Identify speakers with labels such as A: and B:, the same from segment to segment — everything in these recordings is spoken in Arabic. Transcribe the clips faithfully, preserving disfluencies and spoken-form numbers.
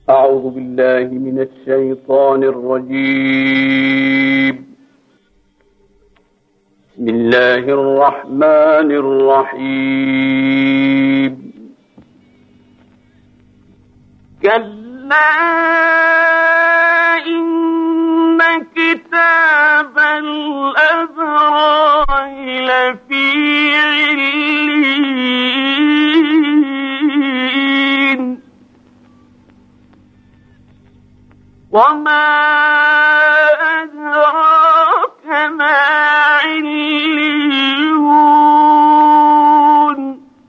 A: أعوذ بالله من الشيطان الرجيم. بسم الله الرحمن الرحيم. كلا إن كتاب الأبرار لفي عليين وما أدراك ما عليون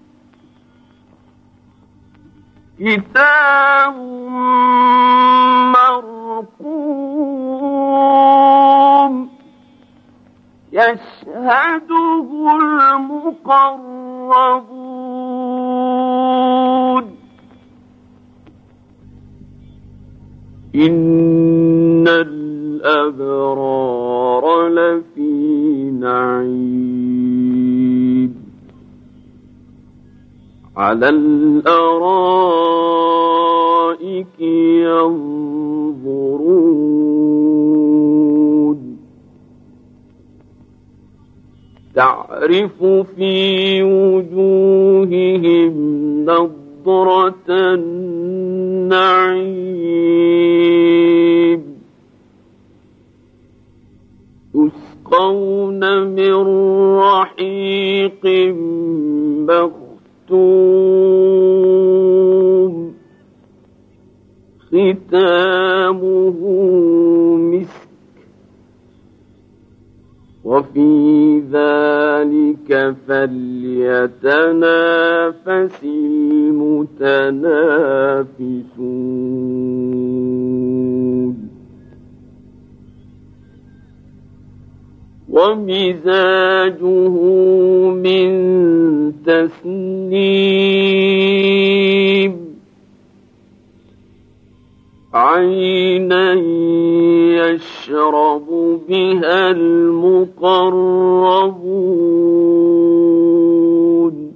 A: كتاب مرقوم يشهده المقربون إن الأبرار لفي نعيم على الأرائك ينظرون تعرف في وجوههم نضرة النعيم يسقون من رحيق مختوم ختامه مسك وفي ذلك فليتنافس المتنافسون ومزاجه من تسنيم عينا يشرب بها المقربون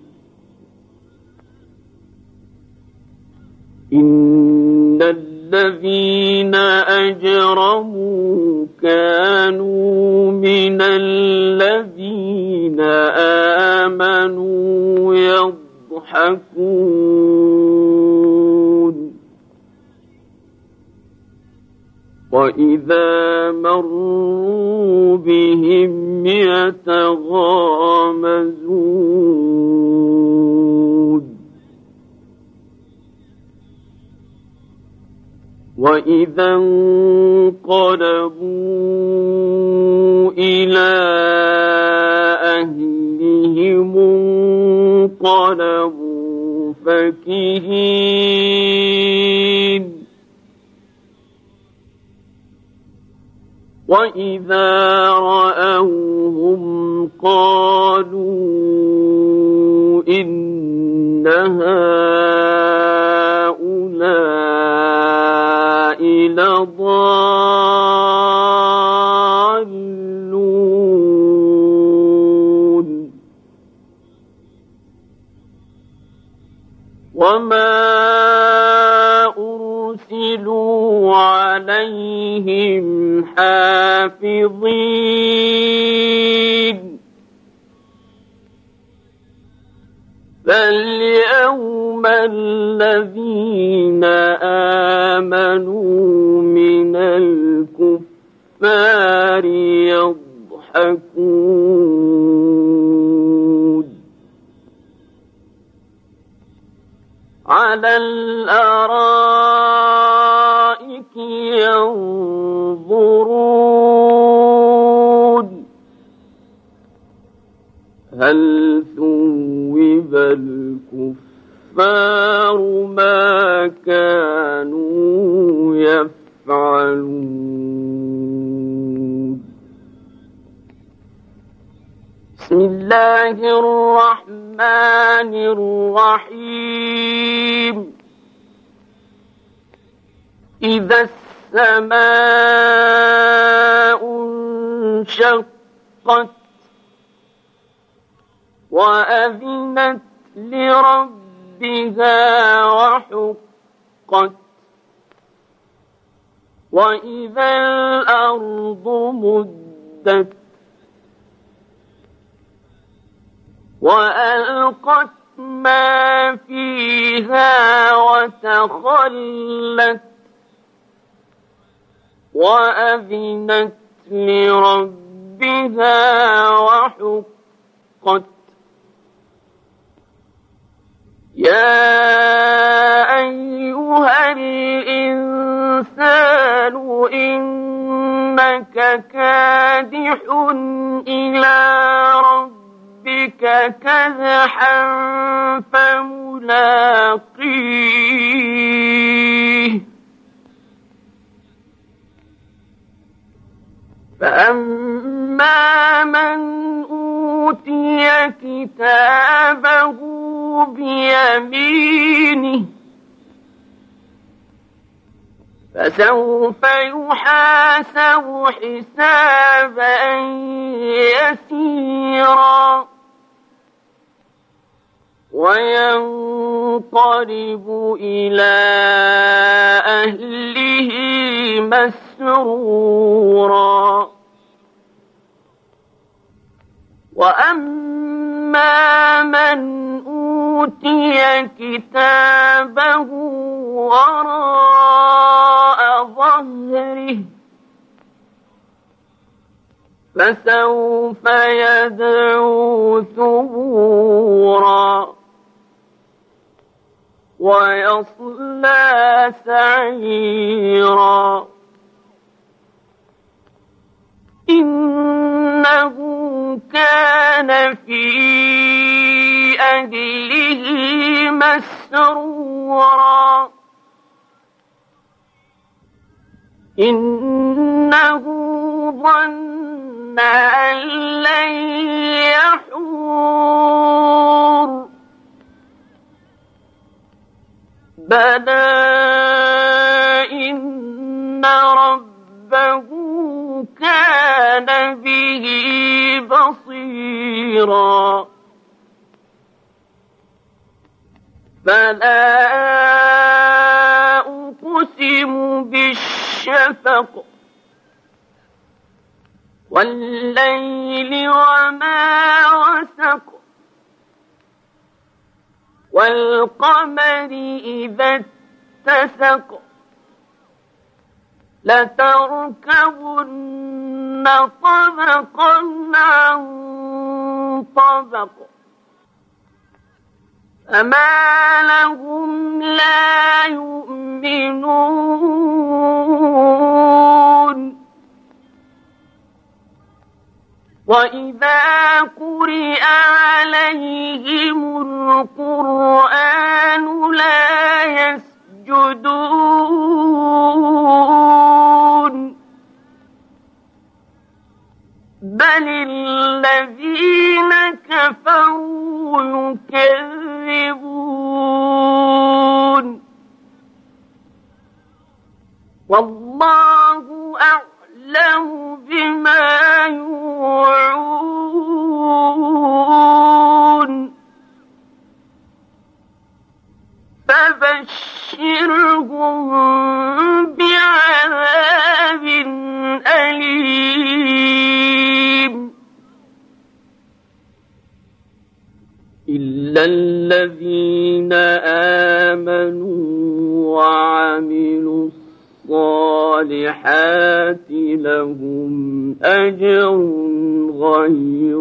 A: إن الذين أجرموا كانوا من الذين آمنوا يضحكون وإذا مروا بهم يتغامزون وإذا انقلبوا إلى أهلهم انقلبوا فكهين وإذا رأوهم قالوا إن هؤلاء لضالون وما أرسلوا عليهم حافظين فاليوم الذين آمنوا من الكفار يضحكون على الأرائك ينظرون هل ثوب الكفار ما كانوا يفعلون بسم الله الرحمن الرحيم إذا السماء انشقت وأذنت لربها وحقت وإذا الأرض مدت وألقت ما فيها وتخلت وأذنت لربها وحقت يا أيها الإنسان إنك كادح إلى ربك كدحا فملاقيه فأما من أوتي كتابه بيمينه فسوف يحاسب حسابا يسيرا وينقلب إلى أهله مسرورا وأما من أوتي كتابه وراء ظهره فسوف يدعو ثبورا ويصلى سعيرا إنه كان في أهله مسرورا إنه ظن أن لن يحور بلى إن ربه كان به بصيرا فلا أقسم بالشفق والليل وما وسق والقمر إذا اتسق لتركبن طبقا عن طبق فما لهم لا يؤمنون وإذا قرئ عليهم القرآن لا يسجدون بل الذين كفروا يكذبون والله أعلم بما يوعون فبشرهم بعذاب أليم إلا الذين آمنوا وعملوا الصالحات لهم أجر غير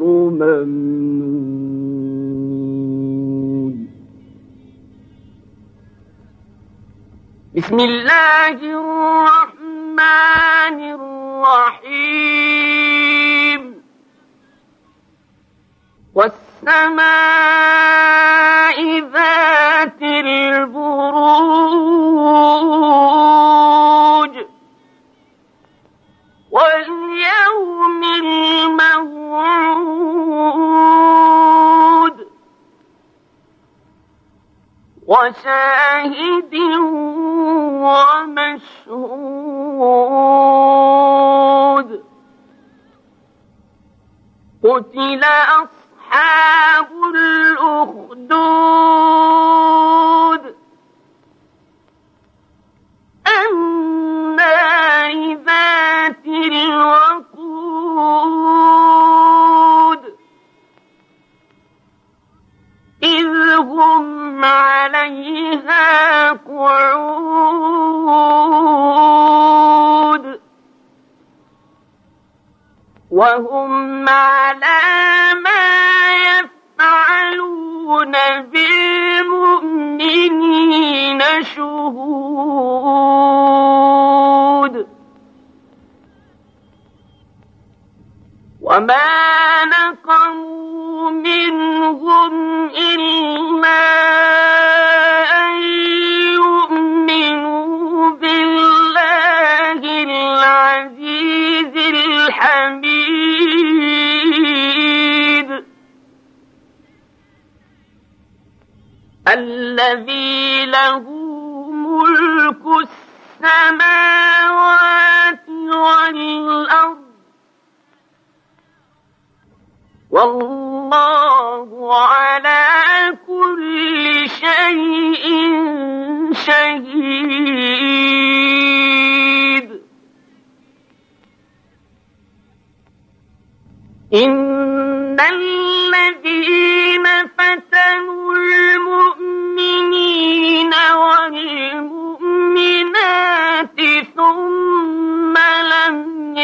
A: ممنون. بسم الله الرحمن الرحيم. والسماء ذات البروج واليوم الموعود وشاهد ومشهود. قتل أصحاب الأخدود النار وهم على ما يفعلون بالمؤمنين شهود وما نقموا منهم إلا أن يؤمنوا بالله العزيز الحميد الذي له ملك السماوات والأرض والله على كل شيء شهيد إن الذين فتنوا المؤمنين والمؤمنات ثم لم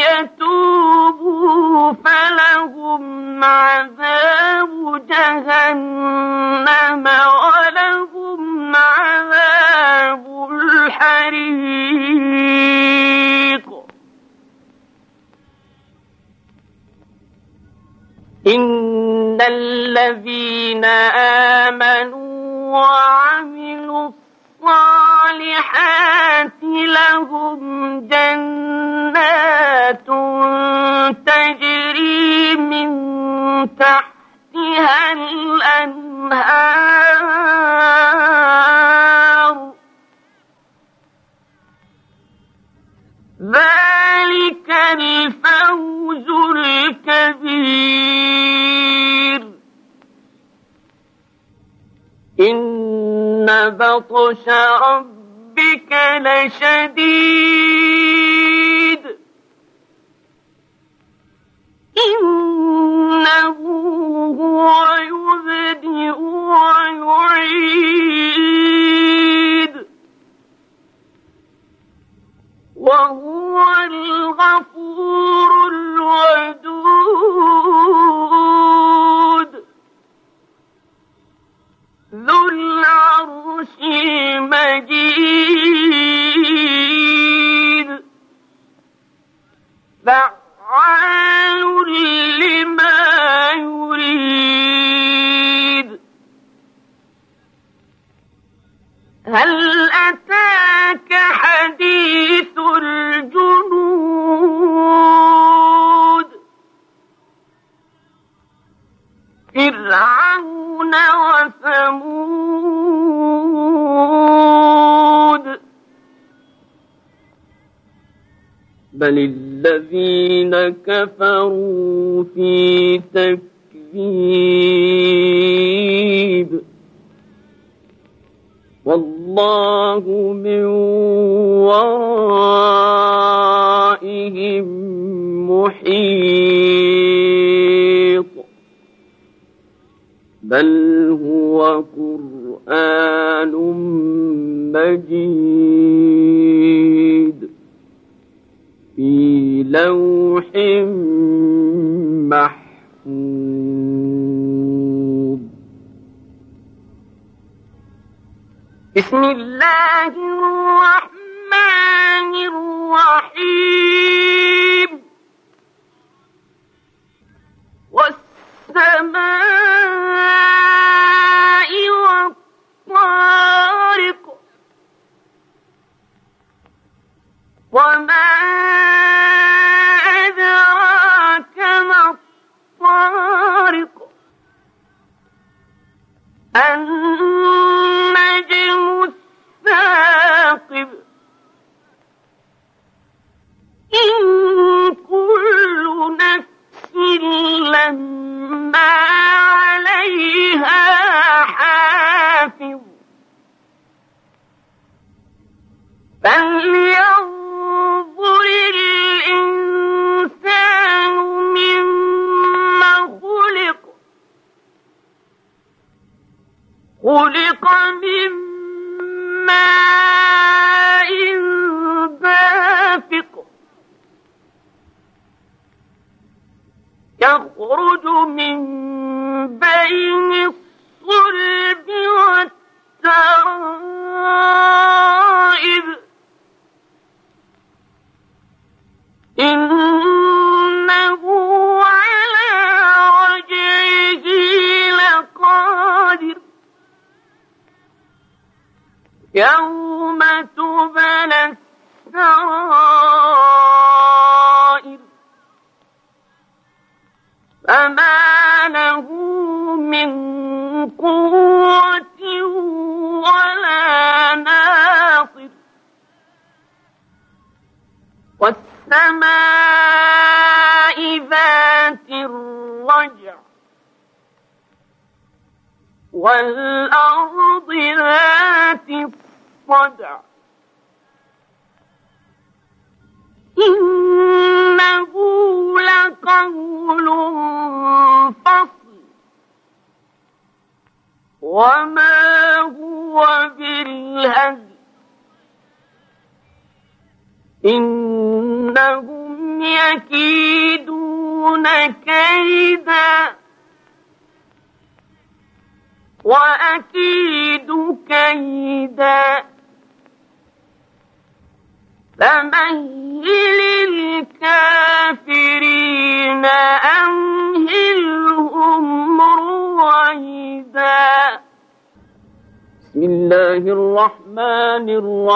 A: يتوبوا فلهم عذاب جهنم ولهم عذاب الحريق إن الذين آمنوا وعملوا الصالحات لهم جنات تجري من تحتها الأنهار ذلك الفوز الكبير إن بطش ربك لشديد إنه هو يبدئ ويعيد وهو الغفور الودود ذو العرش المجيد فعال لما يريد هل أتاك حديث الجنود فرعون وثمود بل الذين كفروا في تكذيب والله من ورائهم محيط بل هو قرآن مجيد في لوح محفوظ بسم الله الرحمن الرحيم والسماء والطارق وما أدراك ما الطارق النجم الثاقب إن كل نفس لما عليها حافظ فلينظر الإنسان مما خلق خلق من ماء دافق تخرج من بين الصلب والترائب إنه على رجعه لقادر يوم تبلى السرائر فما له من قوة ولا ناصر والسماء ذات الرجع والأرض ذات الصدع إنه لقول فصل وما هو بالهزل إنهم يكيدون كيدا وأكيد كيدا فمهل الكافرين أمهلهم رويدا. بسم الله الرحمن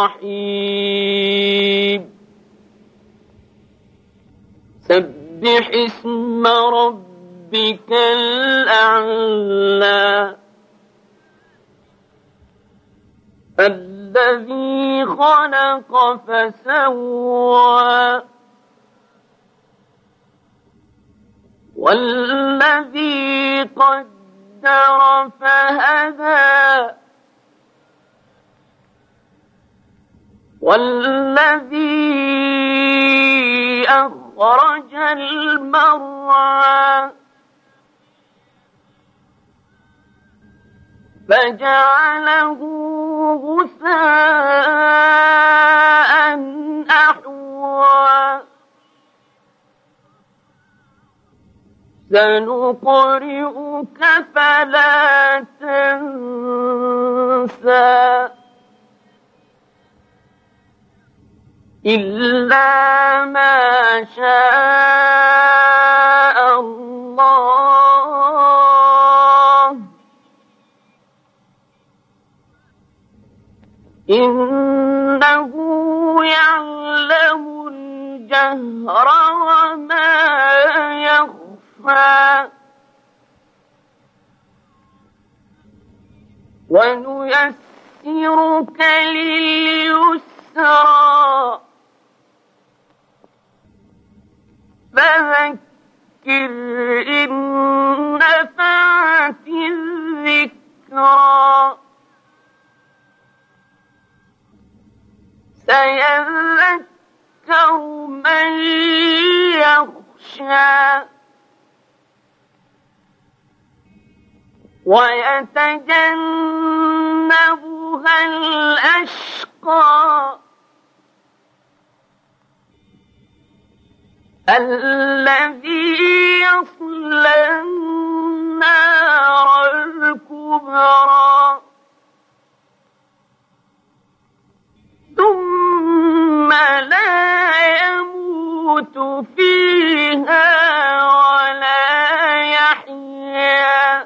A: الرحيم. سبح اسم ربك الأعلى الذي خلق فسوى والذي قدر فهدى والذي أخرج المرعى فجعله غثاء أحوى سنقرئك فلا تنسى إلا ما شاء الله إنه يعلم الجهر وما يخفى ونيسرك لليسرى فذكر إن نفعت الذكرى سيذكر من يخشى ويتجنبها الأشقى الذي يصلى النار الكبرى ثم لا يموت فيها ولا يحيا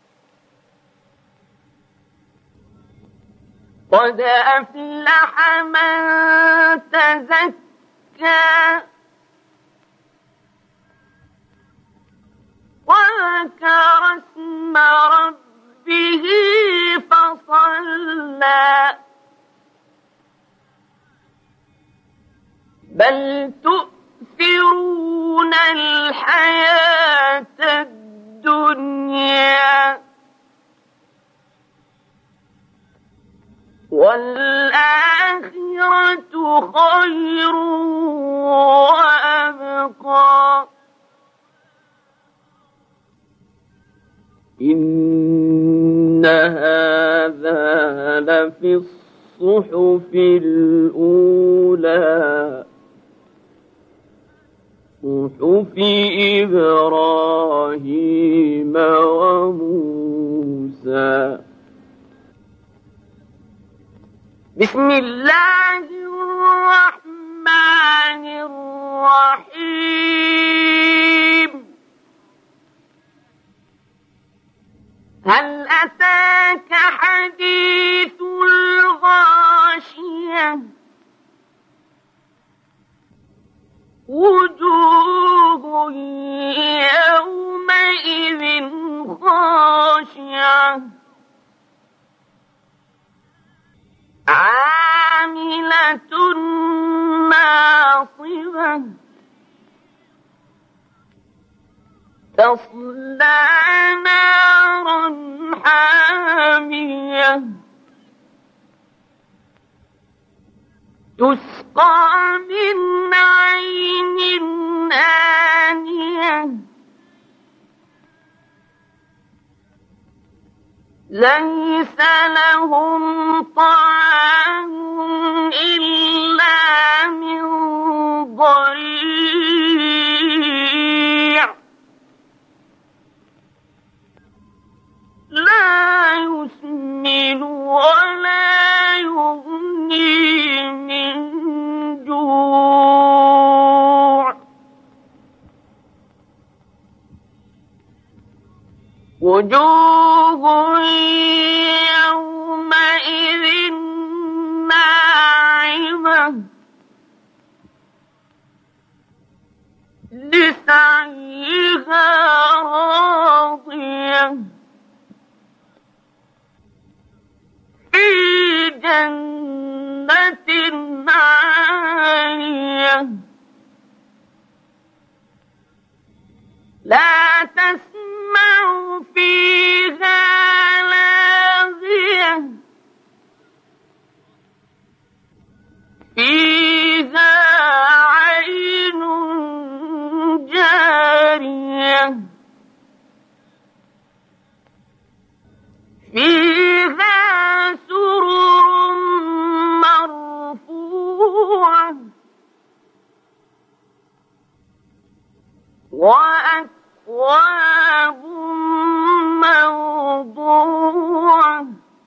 A: قد أفلح من تزكى وذكر اسم ربه فصلى بل تؤثرون الحياة الدنيا والآخرة خير وأبقى إن هذا لفي الصحف الأولى صحف إبراهيم وموسى. بسم الله الرحمن الرحيم. هل أتاك حديث الغاشية؟ وجوه يومئذ خاشعة عاملة ناصبة تصلى نارا حامية تسقى من عين آنية ليس لهم طعام إلا من ضريع لا يسمن ولا يغني من جوع. وجوه يومئذ ناعمة لسعيها راضية في جنة عالية لا تسمع فيها لاغية فيها عين جارية فيها سرر مرفوعة وأكواب موضوعة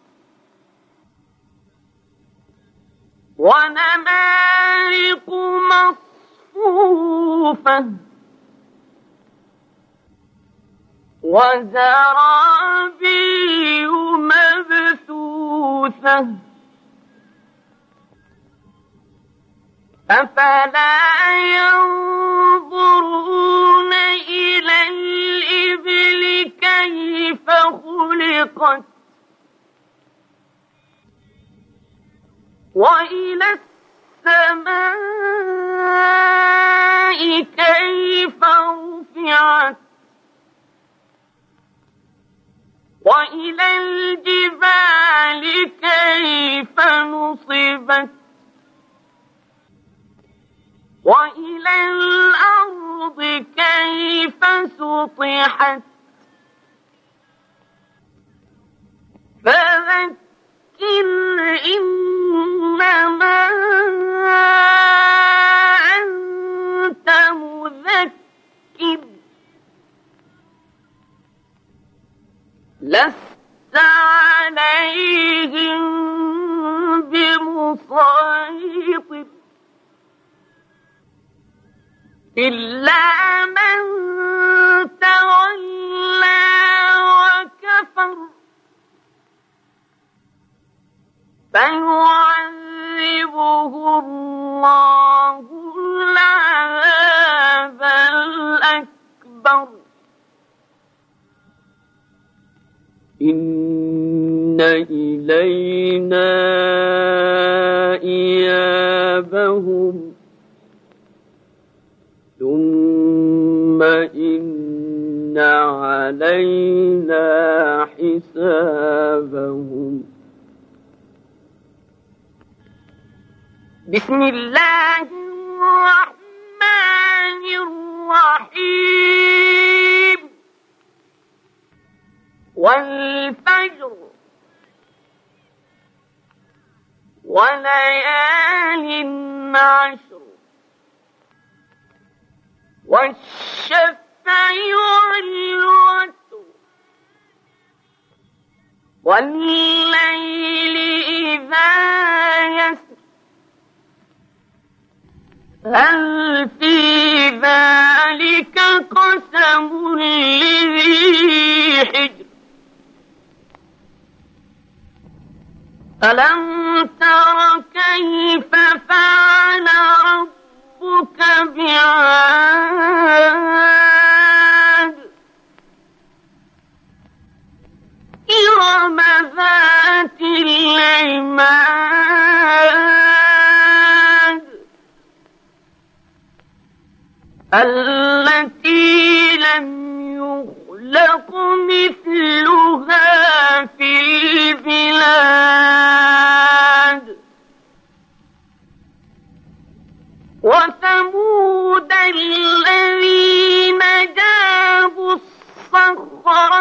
A: ونمارق مصفوفة وزرابي مبثوثة أفلا ينظرون إلى الإبل كيف خلقت وإلى السماء كيف رفعت وإلى الجبال كيف نصبت وإلى الأرض كيف سطحت فذكر إنما أنت مذكر لست عليهم بمسيطر إلا من تولى وكفر فيعذبه الله العذاب الأكبر إن إلينا إيابهم ثم إن علينا حسابهم. بسم الله الرحمن الرحيم. والفجر وليال عشر والشفع والوتر والليل إذا يسر هل في ذلك قسم لذي حجر ألم تر كيف فعل ربك بعاد إرم ذات العماد التي لم يخلق مثلها في البلاد وثمود الذين جابوا الصخر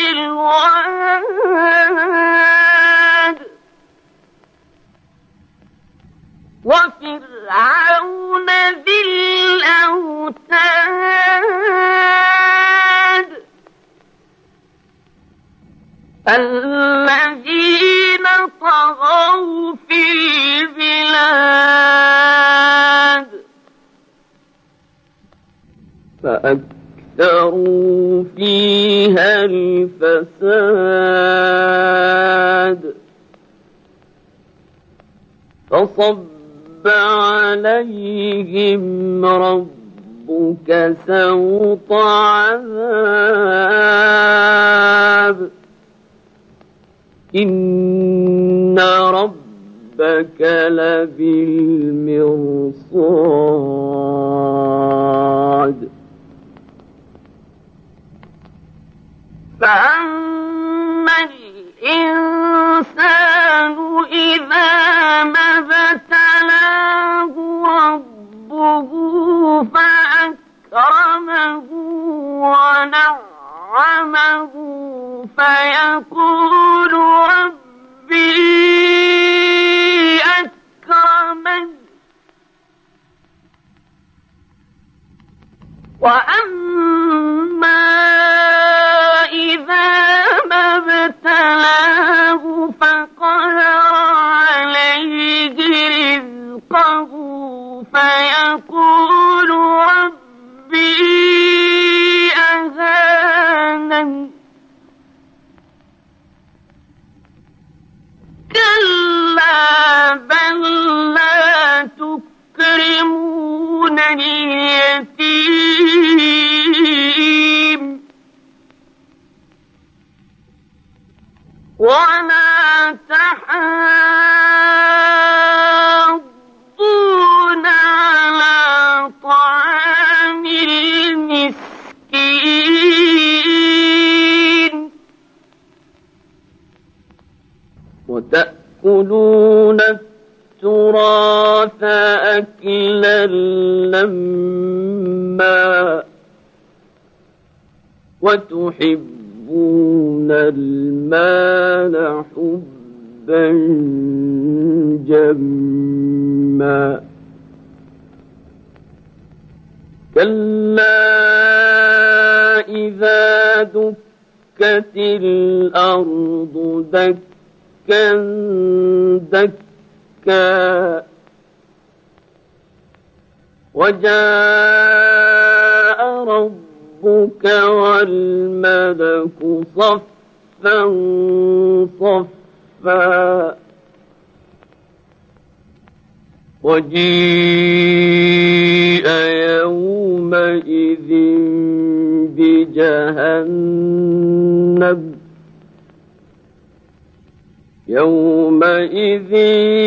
A: بالواد وفرعون ذي الأوتاد الذين طغوا في البلاد فأكثروا فيها الفساد فصب عليهم ربك سوط عذاب إن ربك لبالمرصاد فأما الإنسان إذا ما ابتلاه ربه فأكرمه ونعمه فيقول ربي أكرمن وأما إذا ما ابتلاه فقدر عليه رزقه فيقول ربي أهانن كلا بل لا تكرمون اليتيم ولا تحاضون على طعام المسكين وتأكلون التراث أكلا لما وتحبون المال حبا جما كلا إذا دكت الأرض دكا دكا وجاء ربك والملك صفا صفا وجيء يومئذ بجهنم يومئذ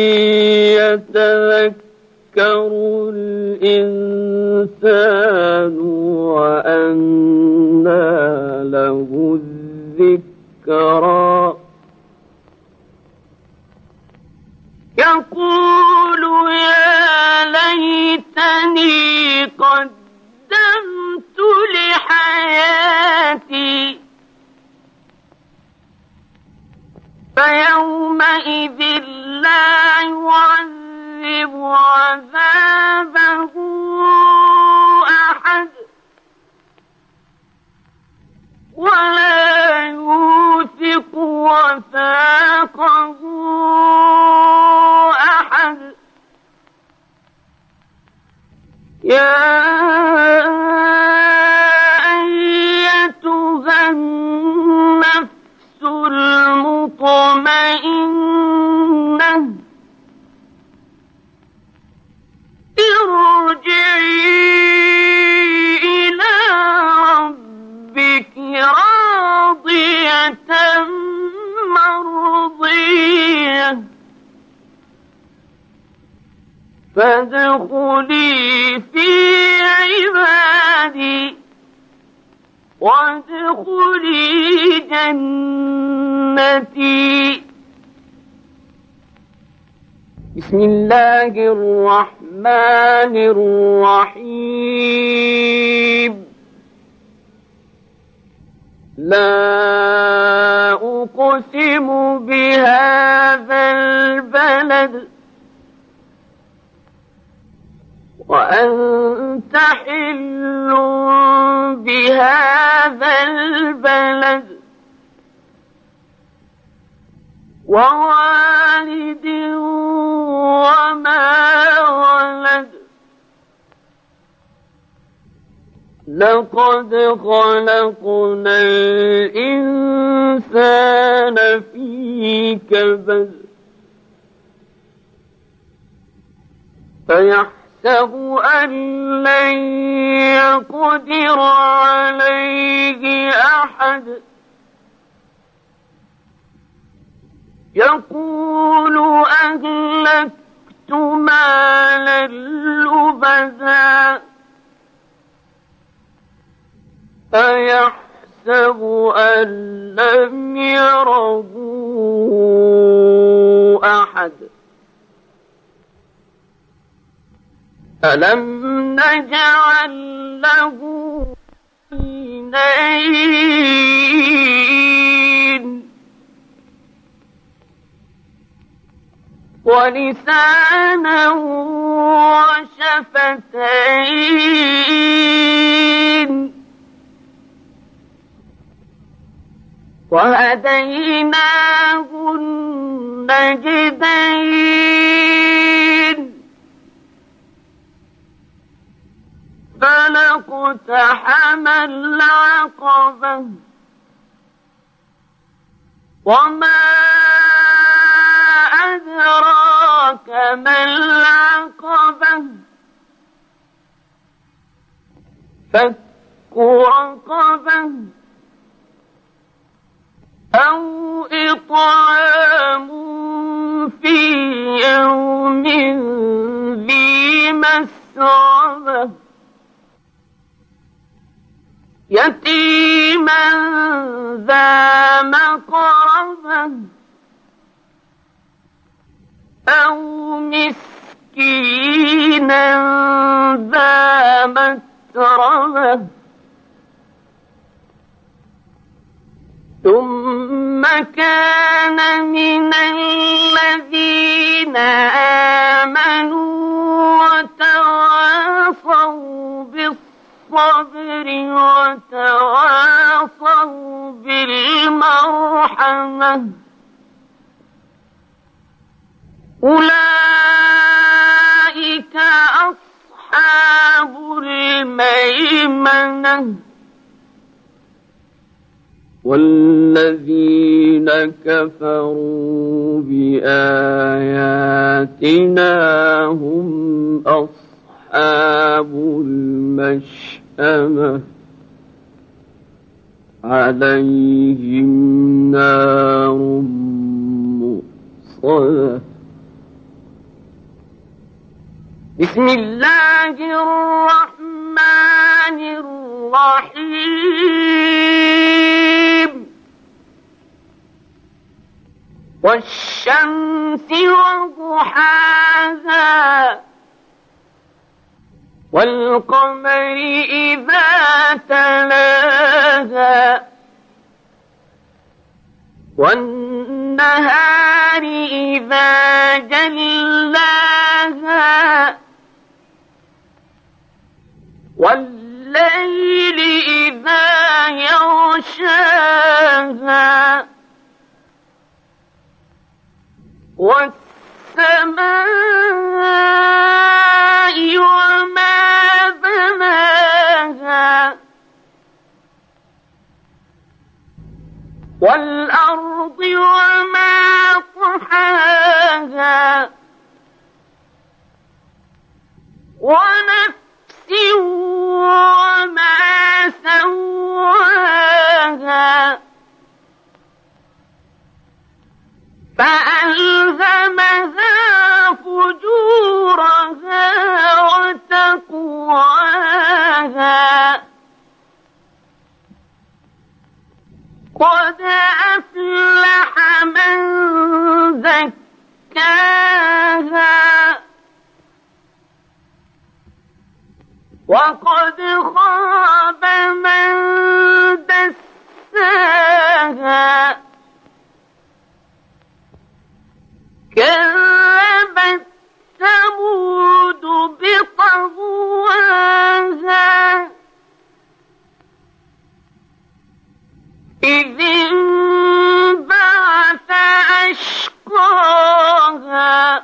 A: يتذكر الإنسان وأنى له الذكرى يقول يا ليتني قدمت لحياتي فيومئذ لا يعذب عذابه أحد ولا يوثق وثاقه يا أيتها النفس المطمئنة ارجعي إلى ربك راضية مرضية فادخلي في عبادي وادخلي جنتي. بسم الله الرحمن الرحيم. لا أقسم بهذا البلد وأنت حل بهذا البلد ووالد وما ولد لقد خلقنا الإنسان في كبد فيحسب أن لن يقدر عليه أحد يقول أهلكت مالا لبدا أيحسب أن لم يره أحد ألم نجعل له عينين ولسانا وشفتين وهديناه النجدين فلاقتحم العقبة وما أدراك ما العقبة فك رقبة أو إطعام في يوم ذي مسغبة يتيما ذا مقربة أو مسكينا ذا متربة ثم كان من الذين آمنوا وتواصوا بالصبر وتواصوا بالمرحمة أولئك أصحاب الميمنة والذين كفروا بآياتنا هم أصحاب المشأمة عليهم نار مؤصدة. بسم الله الرحمن الرحيم والشمس وضحاها والقمر إذا تلاها والنهار إذا جلاها والليل إذا يغشاها والسماء وما والأرض وما طحاها ونفس وما سواها فألهمها فجورها وتقواها قد أفلح من زكاها وقد خاب من دساها كذبت ثمود بطغواها إذ انبعث أشقاها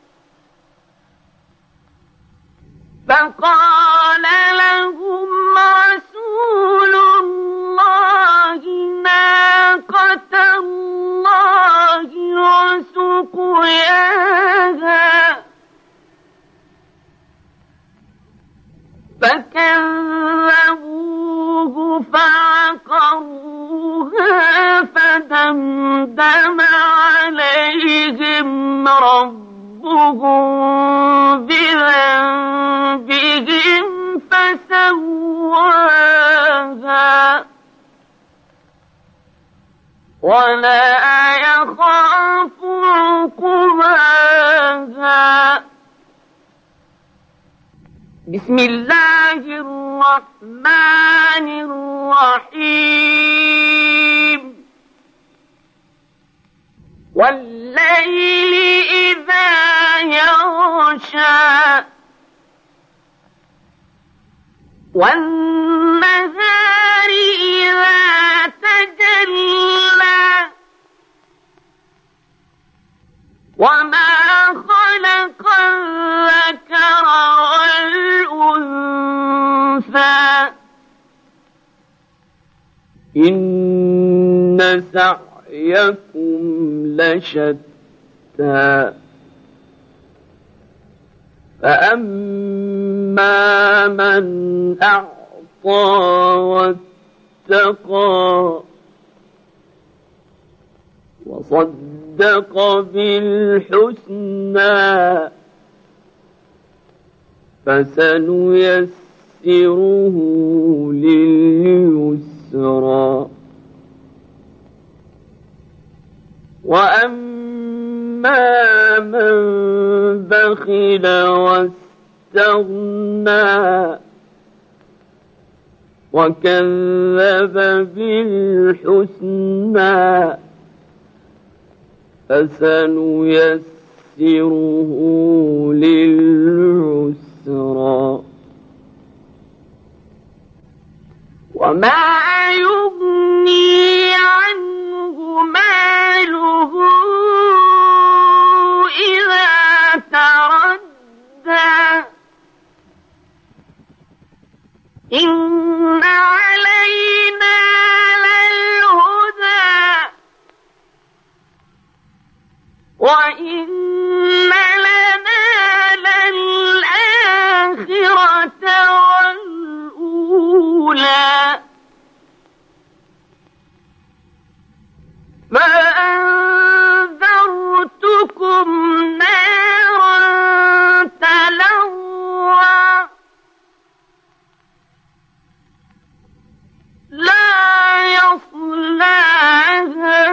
A: فقال لهم رسول الله ناقة الله وسقياها فكذبوه فعقروها فدمدم عليهم ربهم بذنبهم فسواها ولا يخاف عقباها. بسم الله الرحمن الرحيم. والليل إذا يغشى والنهار إذا تجلى وما خلق الذكر والأنثى إن سعيكم لشتى فأما من أعطى واتقى وصدق بالحسنى فسنيسره لليسرى وأما من بخل واستغنى وكذب بالحسنى فسنيسره للعسرى وما يغني عنه ماله إذا تردى إن علينا للهدى وإن لنا للآخرة والأولى فأنذرتكم نارا تلظى لا يصلاها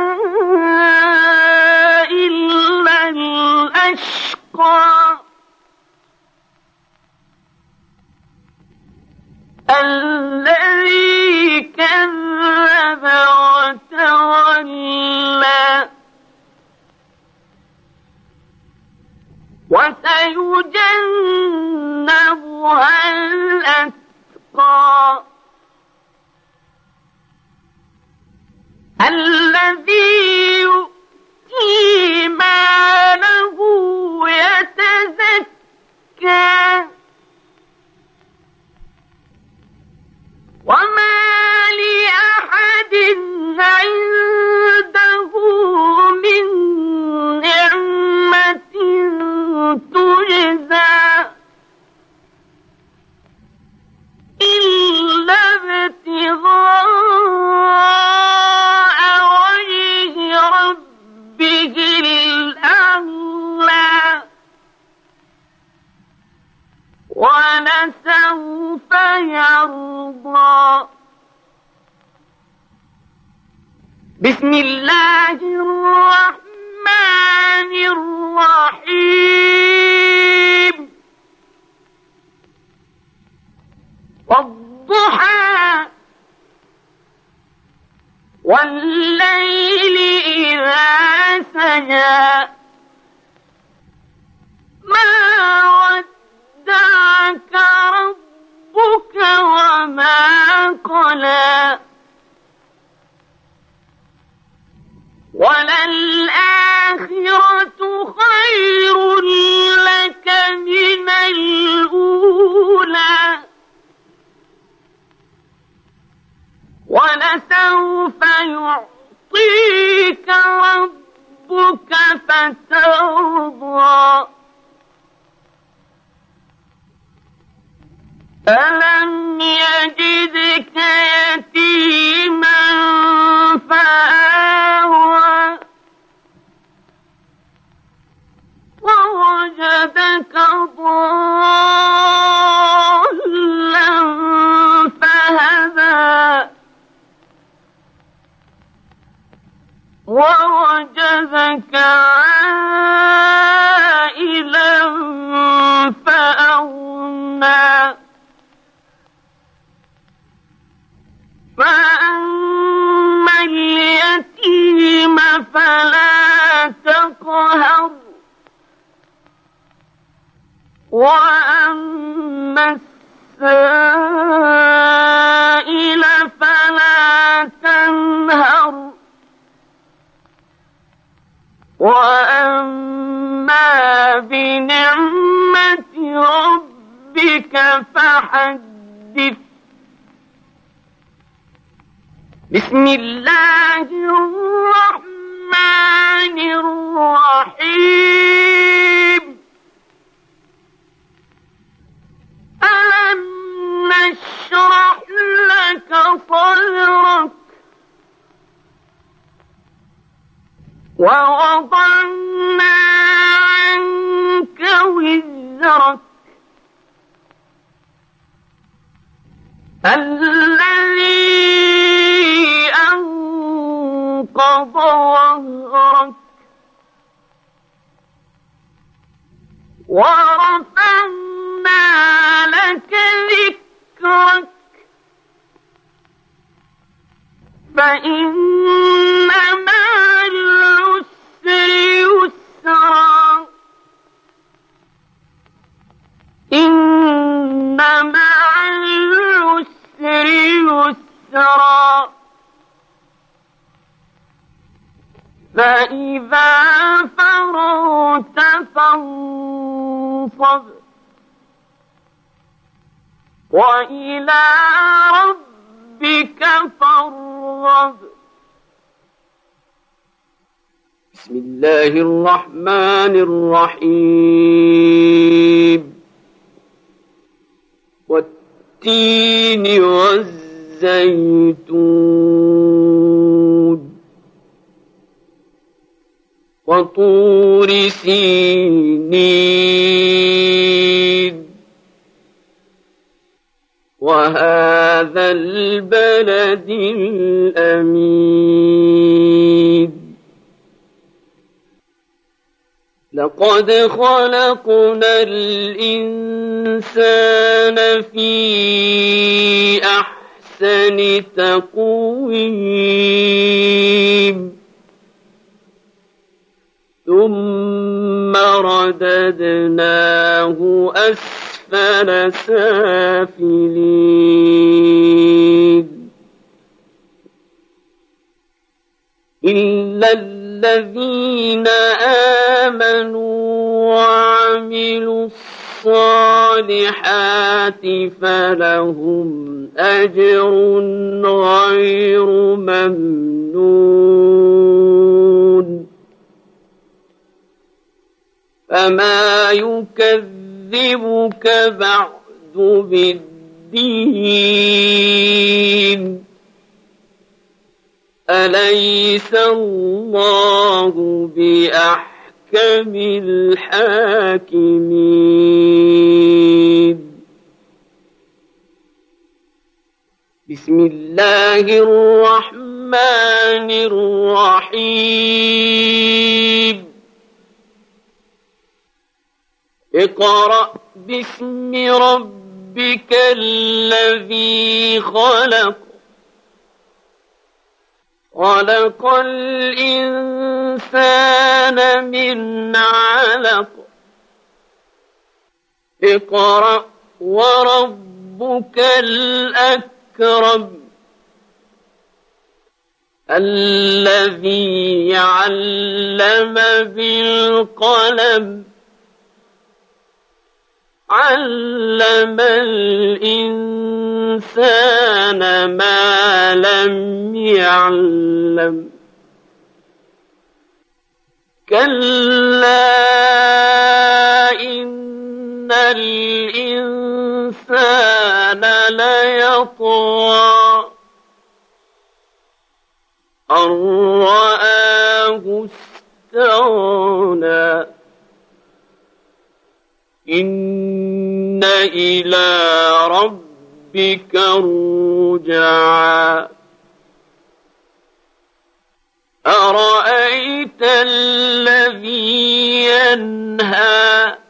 A: إلا الأشقى الذي كذب وتولى وسيجنبها الأتقى الذي يؤتي ماله يتزكى وما لأحد عنده ولسوف يرضى. بسم الله الرحمن الرحيم. والضحى والليل إذا سجى ما ودعك ربك وما قلى وللآخرة خير لك من الأولى ولسوف يعطيك ربك فترضى. ألم يجدك يتيما فآوى ووجدك ضالا فهدى ووجدك عائلا فأغنى فأما اليتيم فلا تقهر وأما السائل فلا تنهر وأما بنعمة ربك فحدث. بسم الله الرحمن الرحيم. ألم نشرح لك صدرك ووضعنا عنك وزرك الذي أنقض ظهرك ورفعنا لك ذكرك فإن مع العسر يسرا إن مع العسر يسرا فإذا فرغت فانصب وإلى ربك فارغب. بسم الله الرحمن الرحيم. والتين والزيتون وطور سينين وهذا البلد الأمين. لقد خلقنا الإنسان في أحسن تقويم ثم رددناه أسفل سافلين إلا الذين آمنوا وعملوا الصالحات فلهم أجر غير ممنون. فما يكذبك بعد بالدين أليس الله بأحكم الحاكمين. بسم الله الرحمن الرحيم اقرأ باسم ربك الذي خلق خلق الإنسان من علق اقرأ وربك الأكرم الذي علم بالقلم علم الإنسان ما لم يعلم كلا إن الإنسان ليطغى أن رآه استغنى إن إلى ربك الرجعى أرأيت الذي ينهى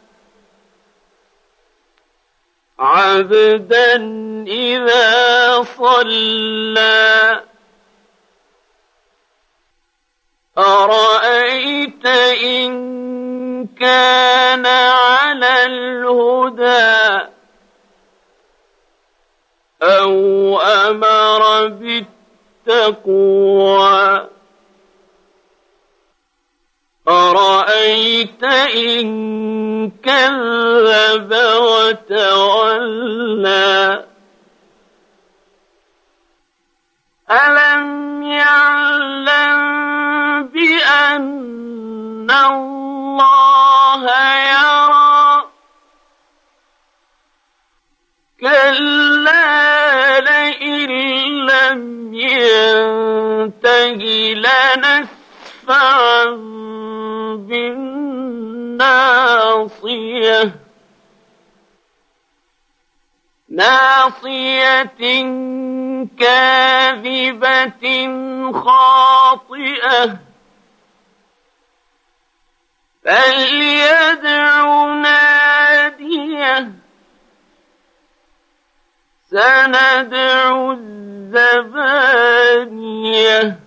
A: عبدا إذا صلى أرأيت إن كان على الهدى أو أمر بالتقوى أرأيت إن كذب وتولى ألم يعلم بأن الله يرى كلا لئن لم ينته لنسفعا بالناصية ناصية كاذبة خاطئة فليدع ناديه سندع الزبانية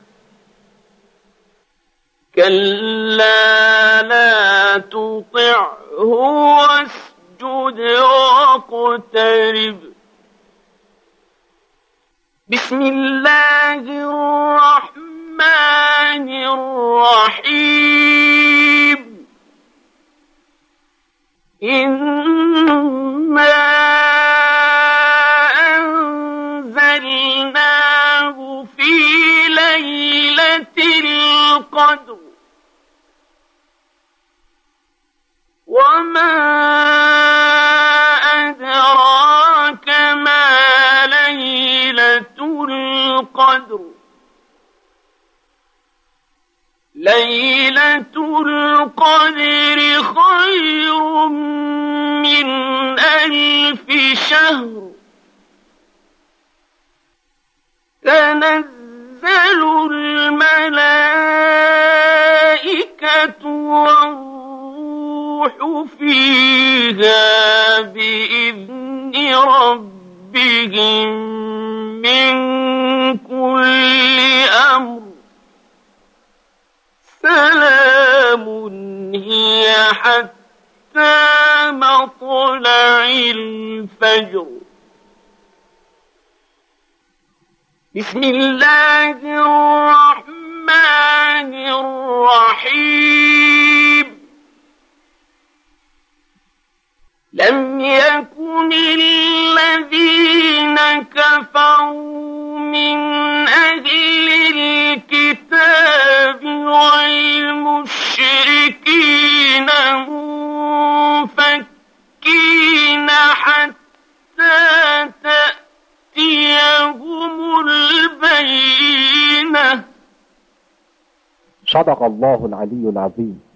A: كلا لا تطعه واسجد واقترب بسم الله الرحمن الرحيم إنا أنزلناه في ليلة القدر وما أدراك ما ليلة القدر ليلة القدر خير من ألف شهر تنزل الملائكة والروح فيها بإذن ربهم من كل أمر سلام هي حتى مطلع الفجر بسم الله الرحمن الرحيم لم يكن الذين كفروا من أهل الكتاب والمشركين منفكين حتى تأتيهم البينة
B: صدق الله العلي العظيم.